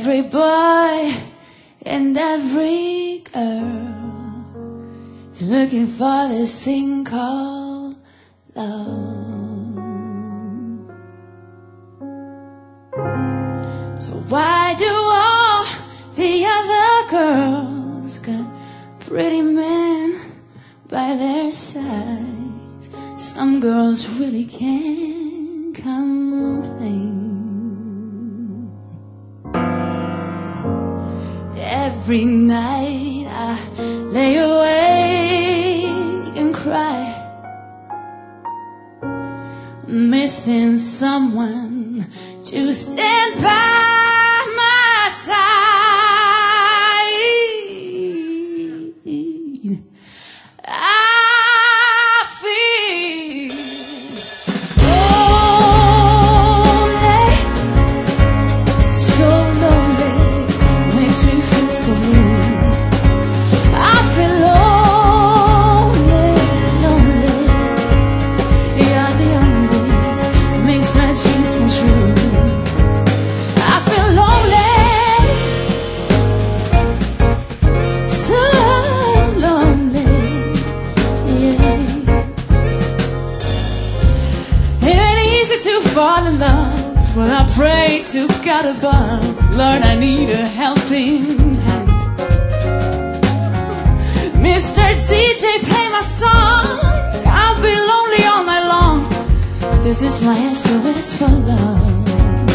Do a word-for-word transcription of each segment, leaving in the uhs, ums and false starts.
Every boy and every girl is looking for this thing called love. So why do all the other girls got pretty men by their sides? Some girls really can't complain. Every night I lay awake and cry, missing someone to stand by my side. I feel lonely, so lonely, makes me feel so blue. I feel lonely, lonely, you're the only, makes my dreams come true. I feel lonely, so lonely, yeah. It ain't easy to fall in love, when I pray to God above, Lord, I need a helping hand. Mister D J, play my song, I'll be lonely all night long. This is my S O S for love.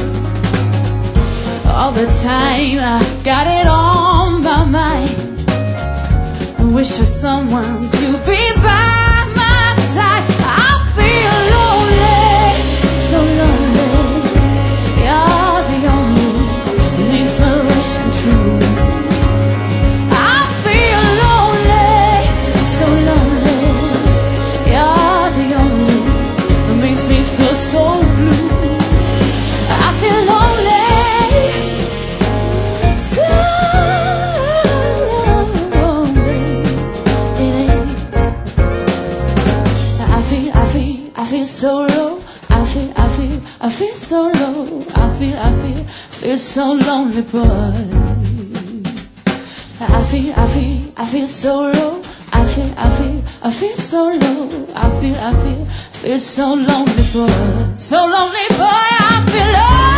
All the time I got it on my mind, I wish for someone to be by my side. I feel lonely, so lonely, you're the only, it makes my wish come true. I feel lonely, so lonely, you're the only, it makes me feel so blue. I feel lonely, so lonely. I feel, I feel, I feel so low. I feel, I feel, I feel so low. I feel, I feel, feel so lonely, boy. I feel, I feel, I feel so low. I feel, I feel, I feel so low. I feel, I feel, feel so lonely, boy. So lonely, boy. I feel low.